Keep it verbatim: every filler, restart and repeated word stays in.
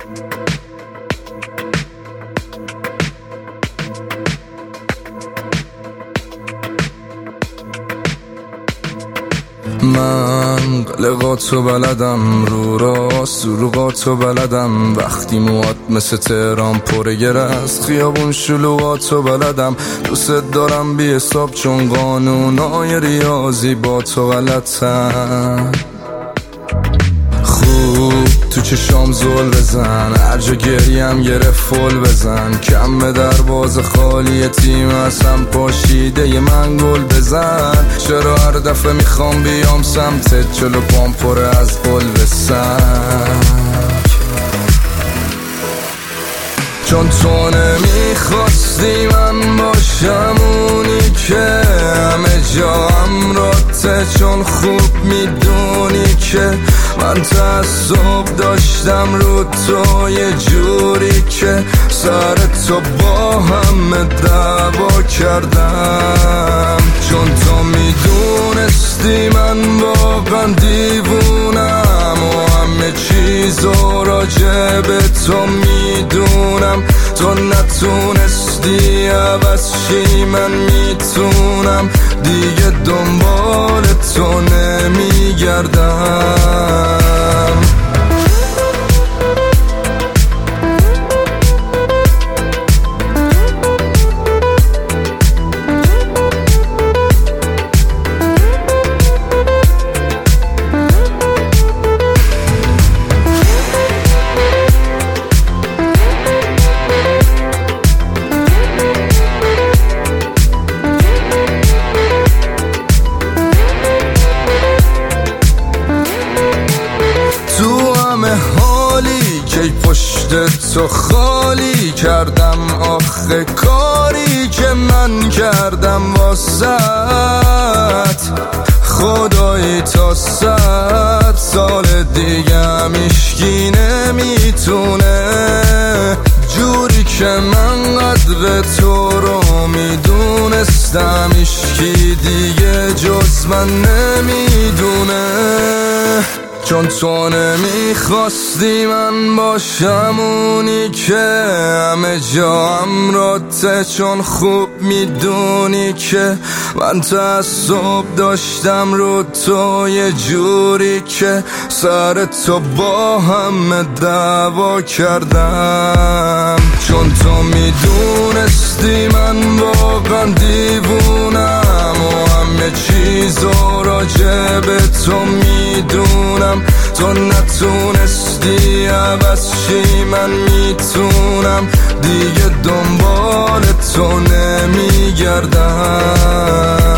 من قلقاتو بلدم، رو راست دروغاتو بلدم، وقتی موات مثل تهران پره گرست خیابون شلوغاتو بلدم. دوست دارم بی حساب چون قانونای ریاضی با تو غلطم. خوب تو چشام زل بزن، هر جا گریم گره فل بزن، کم به دروازه خالی تیم هستم پاشیده ی من گل بزن. چرا هر دفعه میخوام بیام سمتت جلو پام پره از گل بسن؟ چون تو نمیخواستی من باشم اونی که همه جا امراته، چون خوب میدونی که من تعصب داشتم رو تو یه جوری که سر تو با همه دعوا کردم. چون تو میدونستی من واقعا دیوونم و همه چیزو راجع به تو میدونم. تو نتونستی عوض چی من میتونم، دیگه دنبال تو نمیگردم. کی پشت تو خالی کردم آخه کاری که من کردم واسط، خدایی تا صد سال دیگه هم هیچکی نمیتونه جوری که من قدر تو رو میدونستم، هیچکی دیگه جز من نمیدونه. چون تو نمیخواستی من باشم اونی که همه جا امراته، چون خوب میدونی که من تعصب داشتم رو تو یه جوری که سر تو با همه دعوا کردم. چون تو میدونستی من واقعا دیوونم و همه چیزو راجع به تو میدونم. تو نتونستی عوض چی من میتونم، دیگه دنبال تو نمیگردم.